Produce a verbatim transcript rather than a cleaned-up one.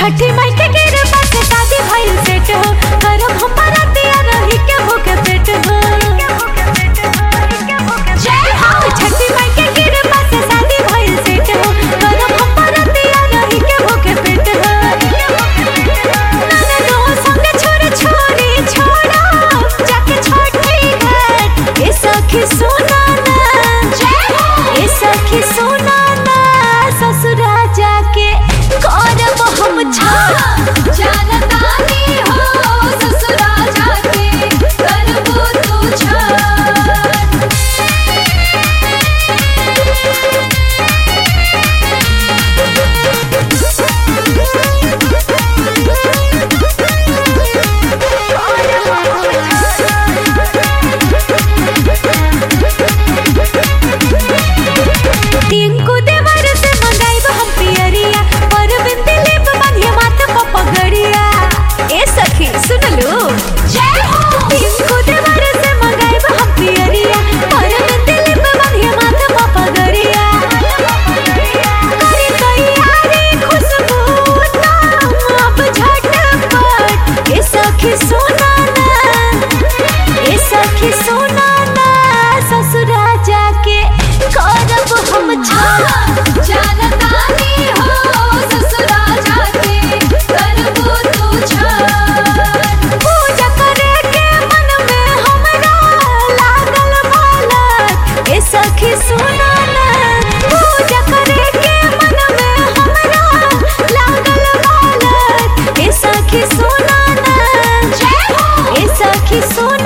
छठी माई के कृपा से शादी भइल सेट हो, करब हम बरातिया रही के भूखे पेट हो। जय हो छठी माई के कृपा से शादी भइल सेट हो, करब हम बरातिया रही के भूखे पेट हो। ननदों संग छोड़ छोड़ी छोड़ा जाके छठी घाट, ए सखी सुना ना, ए सखी सुना ना, ससुरा जाके करब हम छठ। जानतानी हो ससुरा जाके करबो तू छठ। टिंकू देवर से मंगाइब हम पियरिया, पर बिंदी लेब बांधिए माथ प पगड़िया। ए सखी सुन लो, जय हो टिंकू देवर से मंगाइब हम पियरिया, पर बिंदी लेब बांधिए माथ प पगड़िया। करी तैयारी खुशबू नाम अब झटपट, ए सखी सुना ना, ए सखी सुना ना, ससुरा जाके करब हम छठ। जानतानी हो ससुरा जाके करबो तू छठ। पूजा करे के मन में हमरा लागल बालक, ए सखी सुना ना, पूजा करे के मन में हमरा लागल बालक, ए सखी सुना ना, जय हो ए सखी सुना